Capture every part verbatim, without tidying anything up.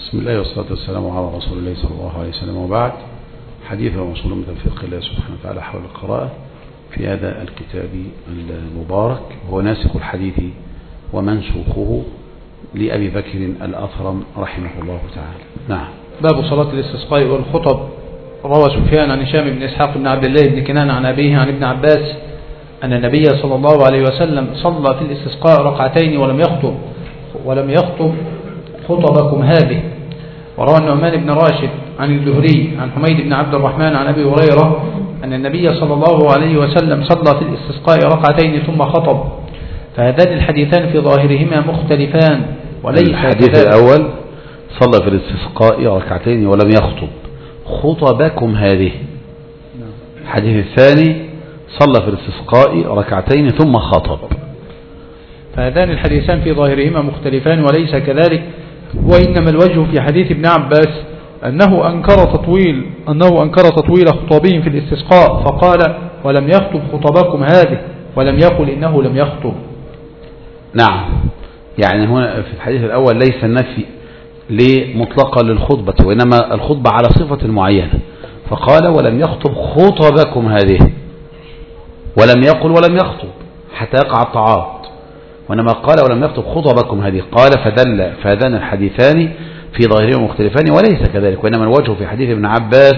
بسم الله والصلاة والسلام على رسول الله صلى الله عليه وسلم، وبعد. حديث وصول من توفيق الله سبحانه وتعالى حول القراءة في هذا الكتاب المبارك، هو ناسخ الحديث ومنسوخه لأبي بكر الأثرم رحمه الله تعالى. نعم. باب صلاة الاستسقاء والخطب. روى سفيان عن هشام بن إسحاق بن عبد الله بن كنان عن أبيه عن ابن عباس أن النبي صلى الله عليه وسلم صلى في الاستسقاء ركعتين ولم يخطب ولم يخطب خطبكم هذه. وروى النعمان بن راشد عن الزهري عن حميد بن عبد الرحمن عن أبي هريرة أن النبي صلى الله عليه وسلم صلى في الاستسقاء ركعتين ثم خطب، فهذان الحديثان في ظاهرهما مختلفان وليس الحديث الأول صلى في الاستسقاء ركعتين ولم يخطب خطبكم هذه، الحديث الثاني صلى في الاستسقاء ركعتين ثم خطب، فهذان الحديثان في ظاهرهما مختلفان وليس كذلك، وإنما الوجه في حديث ابن عباس أنه أنكر تطويل أنه أنكر تطويل خطابهم في الاستسقاء فقال ولم يخطب خطبكم هذه، ولم يقل إنه لم يخطب. نعم، يعني هنا في الحديث الأول ليس النفي لمطلقا للخطبة، وإنما الخطبة على صفة معينة، فقال ولم يخطب خطبكم هذه، ولم يقل ولم يخطب حتى يقع التعارض، وإنما قال ولم يخطب خطبكم هذه، قال فدل فهذان الحديثان في ظاهرهما مختلفان وليس كذلك، وإنما الوجه في حديث ابن عباس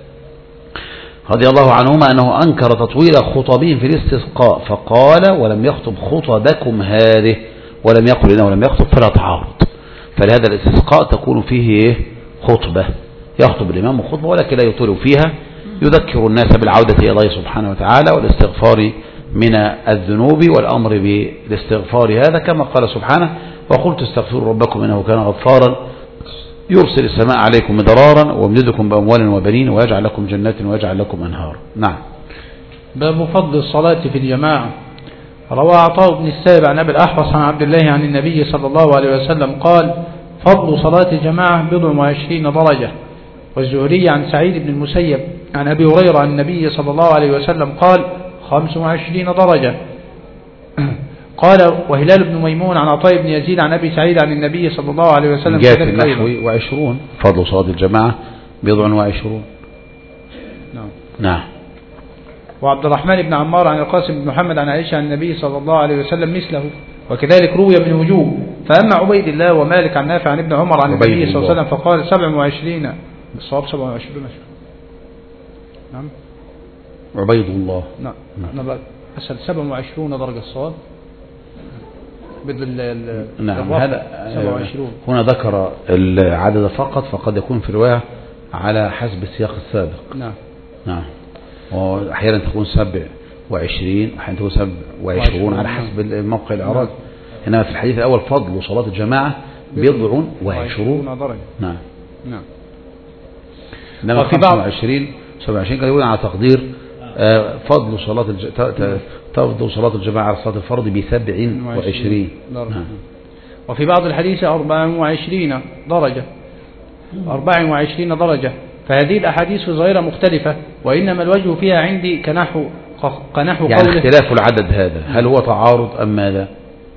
رضي الله عنهما أنه أنكر تطويل خطبهم في الاستسقاء فقال ولم يخطب خطبكم هذه، ولم يقل إنه لم يخطب، فلا تعارض. فلهذا الاستسقاء تكون فيه خطبة، يخطب الإمام خطبة ولكن لا يطول فيها، يذكر الناس بالعودة إلى الله سبحانه وتعالى والاستغفار من الذنوب والأمر بالاستغفار، هذا كما قال سبحانه وقلت استغفروا ربكم إنه كان غفارا يرسل السماء عليكم مدرارا ويمددكم بأموال وبنين ويجعل لكم جنات ويجعل لكم أنهار. نعم. باب فضل الصلاة في الجماعة. روى عطاء بن السائب عن أبي الأحوص عن عبد الله عن النبي صلى الله عليه وسلم قال فضل صلاة الجماعة بضع وعشرين درجة. والزهري عن سعيد بن المسيب عن أبي هريرة عن النبي صلى الله عليه وسلم قال خمس وعشرين درجة. قال وهلال بن ميمون عن عطاء بن يزيد عن أبي سعيد عن النبي صلى الله عليه وسلم جاءت النحو وعشرون، فضل صلاة الجماعة بضع وعشرون. نعم. نعم. وعبد الرحمن بن عمار عن القاسم بن محمد عن عائشة عن النبي صلى الله عليه وسلم مثله، وكذلك روي من وجوه. فأما عبيد الله ومالك عن نافع عن ابن عمر عن النبي صلى الله عليه وسلم فقال سبع وعشرين، بالصواب سبع وعشرين. نعم. عبيد الله. نعم. نعم. أسأل سبع وعشرون درجة الصواب. نعم. هذا هنا ذكر العدد فقط، فقد يكون في الرواية على حسب السياق السابق. نعم. نعم. وأحيانا تكون سبع وعشرين وأحيانا تكون سبع وعشرون على حسب الموقع الإعرابي. هنا في الحديث الأول فضل صلاة الجماعة بضع وعشرون درجة. نعم. نعم. إنما خمسة وعشرين سبع وعشرين قد يكون على تقدير فضل صلاة الج... تفضل صلاة الجماعة على صلاة الفرض بسبع وعشرين. نعم. وفي بعض الحديث أربع وعشرين درجة أربع وعشرين درجة. فهذه الأحاديث ظاهرة مختلفة، وإنما الوجه فيها عندي كنحو كنحو يعني قوله اختلاف العدد هذا هل هو تعارض أم ماذا؟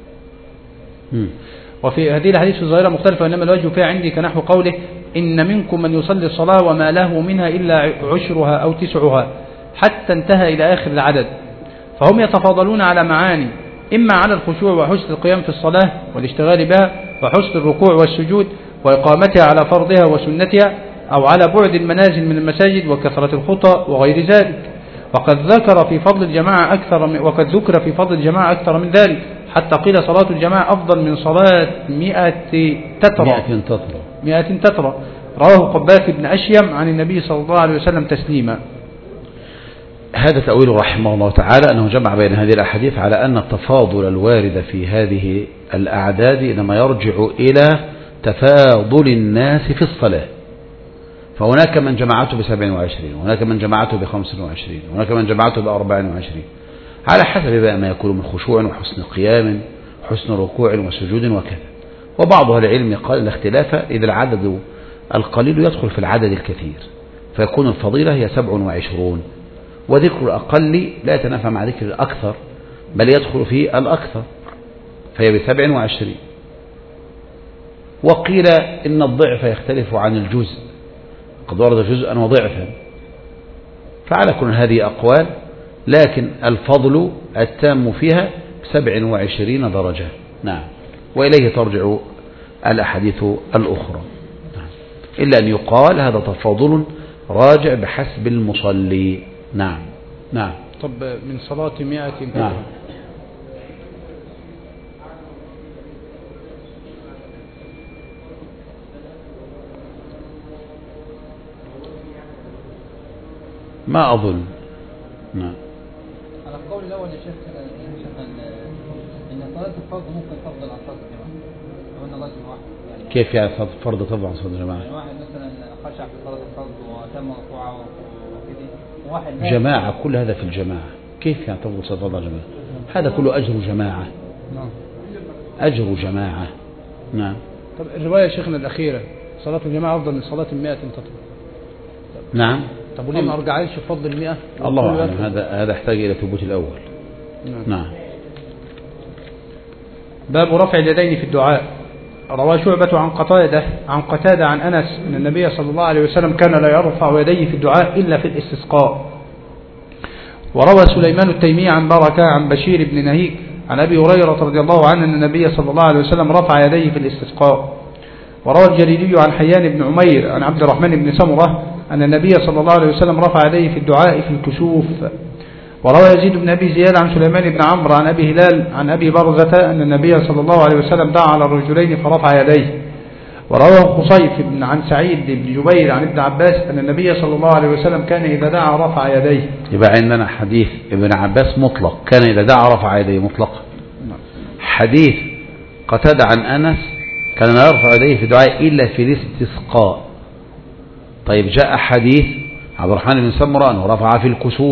وفي هذه الأحاديث ظاهرة مختلفة، وإنما الوجه فيها عندي كنحو قوله إن منكم من يصلي الصلاة وما له منها إلا عشرها أو تسعها، حتى انتهى إلى آخر العدد. فهم يتفاضلون على معاني، إما على الخشوع وحسن القيام في الصلاة والاشتغال بها وحسن الركوع والسجود وإقامتها على فرضها وسنتها، أو على بعد المنازل من المساجد وكثرة الخطى وغير ذلك. وقد ذكر في فضل الجماعة أكثر من وقد ذكر في فضل الجماعة أكثر من ذلك، حتى قيل صلاة الجماعة أفضل من صلاة مئة تترى مئة تترى. رواه قباس بن أشيم عن النبي صلى الله عليه وسلم تسليما. هذا تأويل رحمه الله تعالى أنه جمع بين هذه الأحاديث على أن التفاضل الوارد في هذه الأعداد إنما يرجع إلى تفاضل الناس في الصلاة، فهناك من جمعته بسبع وعشرين، وهناك من جمعته بخمس وعشرين، وهناك من جمعته بأربع وعشرين، على حسب بقى ما يكون من خشوع وحسن قيام حسن ركوع وسجود وكذا. وبعض أهل العلم قال الاختلاف إذا العدد القليل يدخل في العدد الكثير، فيكون الفضيلة هي سبع وعشرون، وذكر الأقل لا يتنافى مع ذكر الأكثر، بل يدخل فيه الأكثر، فهي بسبع وعشرين. وقيل إن الضعف يختلف عن الجزء، قد ورد جزءا وضعفا، فعلى كل هذه أقوال، لكن الفضل التام فيها بسبع وعشرين درجة. نعم، وإليه ترجع الأحاديث الأخرى، إلا أن يقال هذا تفاضل راجع بحسب المصلي. نعم نعم. طب من صلاة مئة نعم. ما أظن. نعم. على القول الأول يا شيخ إن صلاة الفرض ممكن تفضل عن صلاة الجماعة، أو أن رجل واحد يعني كيف يعني صلاة الفرض تفضل عن صلاة الجماعة؟ يعني واحد مثلا خشع في صلاة الفرض وتم ركوعه وكذا، وواحد جماعة، كل هذا في الجماعة، كيف يعني تفضل صلاة الفرض عن الجماعة؟ هذا كله أجر جماعة. نعم. أجر جماعة. نعم. طب الرواية يا شيخنا الأخيرة صلاة الجماعة أفضل من صلاة المئة تطلب. نعم. طب وليه ما أرجعلش فضل المئة؟ الله أعلم، هذا هذا يحتاج إلى ثبوت الأول. نعم. نعم. باب رفع اليدين في الدعاء. روى شعبة عن قتادة عن قتادة عن أنس أن النبي صلى الله عليه وسلم كان لا يرفع يديه في الدعاء إلا في الاستسقاء. وروى سليمان التيمي عن بركة عن بشير بن نهيك عن أبي هريرة رضي الله عنه أن النبي صلى الله عليه وسلم رفع يديه في الاستسقاء. وروى الجريري عن حيان بن عمير عن عبد الرحمن بن سمرة أن النبي صلى الله عليه وسلم رفع يديه في الدعاء في الكسوف. وروى يزيد بن أبي زياد عن سليمان بن عمرو عن أبي هلال عن أبي برزة أن النبي صلى الله عليه وسلم دعا على الرجلين فرفع يديه. وروى خصيف بن عن سعيد بن جبير عن ابن عباس أن النبي صلى الله عليه وسلم كان إذا دعا رفع يديه. يبقى عندنا حديث ابن عباس مطلق، كان إذا دعا رفع يديه مطلقا. حديث قتادة عن أنس كان لا يرفع يديه في دعاء إلا في الاستسقاء. طيب جاء حديث عبد الرحمن بن سمرة أنه رفع في الكسوف،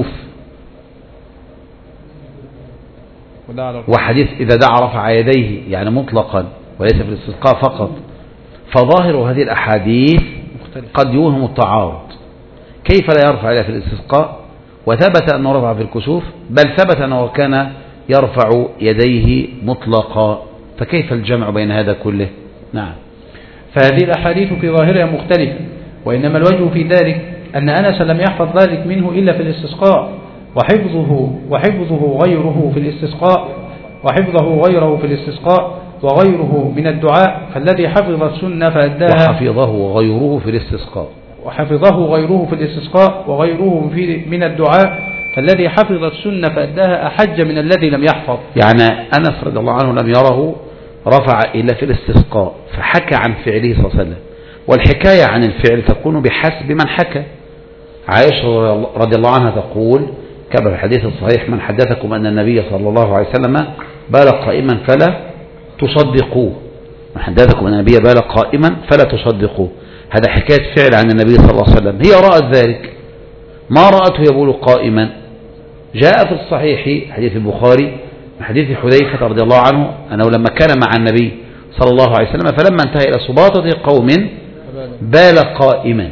وحديث إذا دعا رفع يديه يعني مطلقا وليس في الاستسقاء فقط. فظاهر هذه الأحاديث قد يوهم التعارض، كيف لا يرفع إلا في الاستسقاء وثبت أنه رفع في الكسوف، بل ثبت أنه كان يرفع يديه مطلقا، فكيف الجمع بين هذا كله؟ نعم. فهذه الأحاديث في ظاهرها مختلفة، وإنما الوجه في ذلك أن أنس لم يحفظ ذلك منه إلا في الاستسقاء، وحفظه وحفظه غيره في الاستسقاء وحفظه غيره في الاستسقاء وغيره من الدعاء، فالذي حفظ السنة فأداها وحفظه غيره في الاستسقاء وحفظه غيره في الاستسقاء وغيره في من الدعاء فالذي حفظ السنة فأداها أحج من الذي لم يحفظ. يعني أنس رضي الله عنه لم يره رفع إلا في الاستسقاء، فحكى عن فعله صلى الله عليه وسلم، والحكاية عن الفعل تكون بحسب من حكى. عائشة رضي الله عنها تقول كما في الحديث الصحيح: من حدثكم أن النبي صلى الله عليه وسلم بال قائما فلا تصدقوه. من حدثكم أن النبي بال قائما فلا تصدقوه. هذا حكاية فعل عن النبي صلى الله عليه وسلم، هي رأت ذلك، ما رأته يبول قائما. جاء في الصحيح حديث البخاري من حديث حذيفة رضي الله عنه أنه لما كان مع النبي صلى الله عليه وسلم فلما انتهى إلى سباطة قوم بال قائما،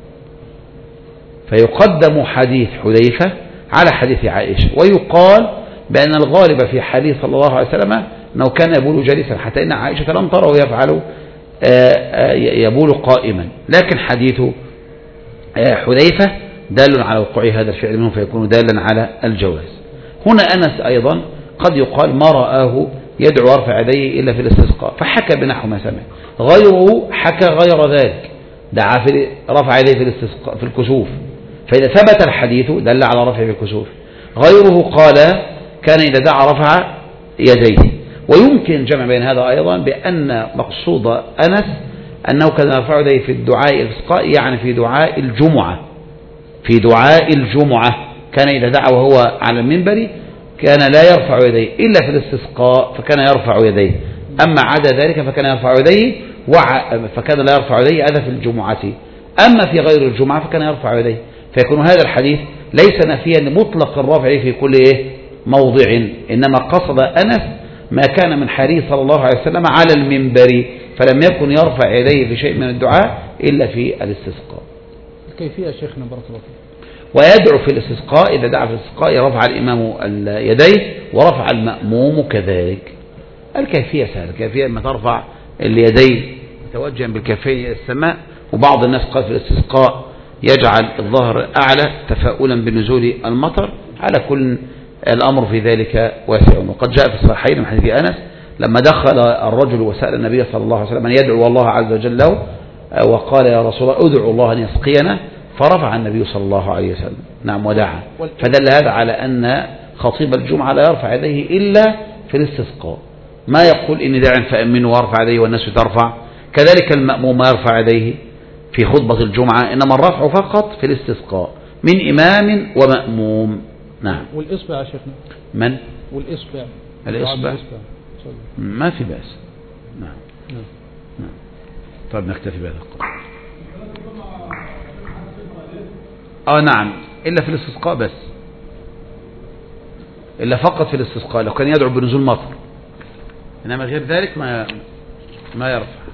فيقدم حديث حذيفة على حديث عائشة، ويقال بأن الغالب في حديث صلى الله عليه وسلم أنه كان يبول جالسا، حتى إن عائشة لم تره يفعل يبول قائما، لكن حديث حذيفة دال على وقوع هذا الفعل منه فيكون دالا على الجواز. هنا أنس أيضا قد يقال ما رآه يدعو يرفع يديه إلا في الاستسقاء، فحكى بنحو ما سمع. غيره حكى غير ذلك، دعا في رفع يديه في الاستسقاء في الكسوف، فإذا ثبت الحديث دل على رفع في الكسوف. غيره قال كان إذا دعا رفع يديه. ويمكن الجمع بين هذا أيضا بأن مقصود أنس أنه كان يرفع يديه في الدعاء الاستسقاء، يعني في دعاء الجمعة. في دعاء الجمعة كان إذا دعا وهو على المنبر كان لا يرفع يديه إلا في الاستسقاء، فكان يرفع يديه. أما عدا ذلك فكان يرفع يديه فكان لا يرفع يديه هذا في الجمعة. أما في غير الجمعة فكان يرفع يديه، فيكون هذا الحديث ليس نفيا لمطلق الرفع في كل إيه موضع، إنما قصد أنس ما كان من حديث صلى الله عليه وسلم على المنبر، فلم يكن يرفع يديه في شيء من الدعاء إلا في الاستسقاء. الكيفية يا شيخنا بارك الله فيك. ويدعو في الاستسقاء إذا دعا في الاستسقاء رفع الإمام يديه ورفع المأموم كذلك. الكيفية سهلة، الكيفية لما ترفع اليدين متوجها بالكفين إلى السماء، وبعض الناس قال في الاستسقاء يجعل الظهر أعلى تفاؤلا بنزول المطر. على كل الأمر في ذلك واسع. وقد جاء في الصحيحين من حديث أنس لما دخل الرجل وسأل النبي صلى الله عليه وسلم أن يدعو الله عز وجل له، وقال يا رسول الله ادعو الله أن يسقينا، فرفع النبي صلى الله عليه وسلم نعم ودعا. فدل هذا على أن خطيب الجمعة لا يرفع يديه إلا في الاستسقاء، ما يقول إني داع فأمنوا وارفع يديه والناس ترفع. كذلك المأموم ما يرفع يديه في خطبة الجمعة، إنما الرفع فقط في الاستسقاء من إمام ومأموم. نعم. والإصبع يا شيخنا؟ من؟ والإصبع. الإصبع ما في بأس. نعم. نعم. نعم. طيب نكتفي بهذا القدر. اه نعم، إلا في الاستسقاء بس، إلا فقط في الاستسقاء لو كان يدعو بنزول مطر، إنما غير ذلك ما ما يرفع.